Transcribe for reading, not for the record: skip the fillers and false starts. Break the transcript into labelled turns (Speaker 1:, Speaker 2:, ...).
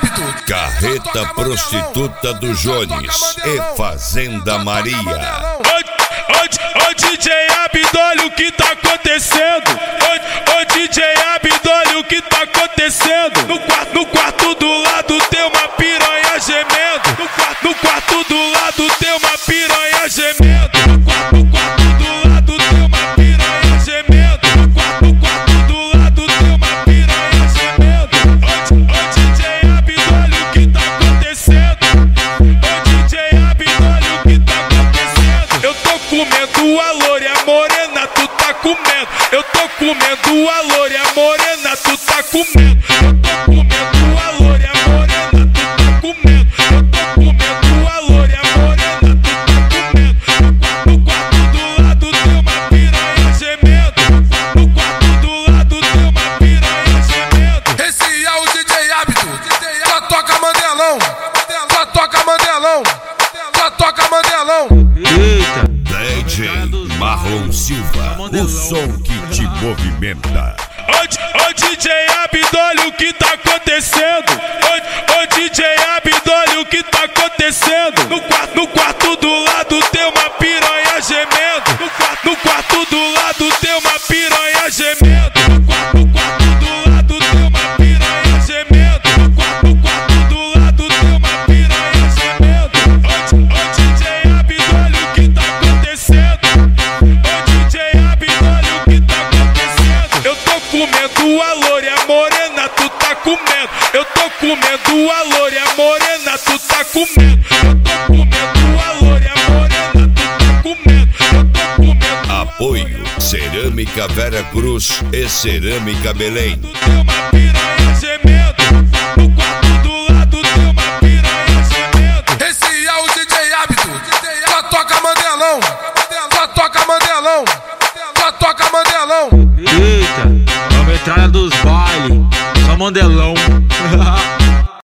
Speaker 1: hábito.
Speaker 2: Carreta Prostituta do Jones e Fazenda Maria.
Speaker 3: Ô DJ Abdo, olha o que tá acontecendo. Ô DJ Abdo, olha o que tá acontecendo. No quarto do lado tem uma piranha gemendo. No quarto do lado tem uma piranha gemendo. No quarto do lado tem uma piranha gemendo. No quarto do lado tem uma piranha gemendo. Ô DJ Abdo, olha o que tá acontecendo. Ô DJ Abdo, olha o que tá acontecendo. Eu tô comendo a loura e a morena, tu tá comendo. Eu tô comendo a loura e a morena, tu tá comendo. Eu tô comendo a loura e a morena, tu tá comendo. Eu tô comendo a loura e a morena, tu tá comendo. No quarto do lado tem uma piranha gemendo. No quarto do lado tem uma piranha gemendo.
Speaker 1: Esse é o DJ Abdo. Só toca Mandelão. Só toca Mandelão. Só toca Mandelão.
Speaker 2: DJ Marlon Silva, o som que te movimenta.
Speaker 3: Ô DJ Abdo, olha o que tá acontecendo. Ô DJ Abdo, olha o que tá acontecendo. No quarto do lado tem uma piranha gemendo. No quarto do lado tem uma piranha gemendo. No quarto do lado tem uma piranha gemendo. No quarto do lado tem uma piranha gemendo. Ô DJ Abdo, olha o que tá acontecendo. Ô DJ Abdo, olha o que tá acontecendo. Eu tô comendo a loura e a morena, tu tá comendo. Eu tô comendo a loura e a morena, tu tá comendo. Eu tô comendo a loura e a morena, tu tá comendo. Eu tô comendo.
Speaker 2: Apoio Cerâmica Vera Cruz e Cerâmica Belém.
Speaker 3: Tem uma piranha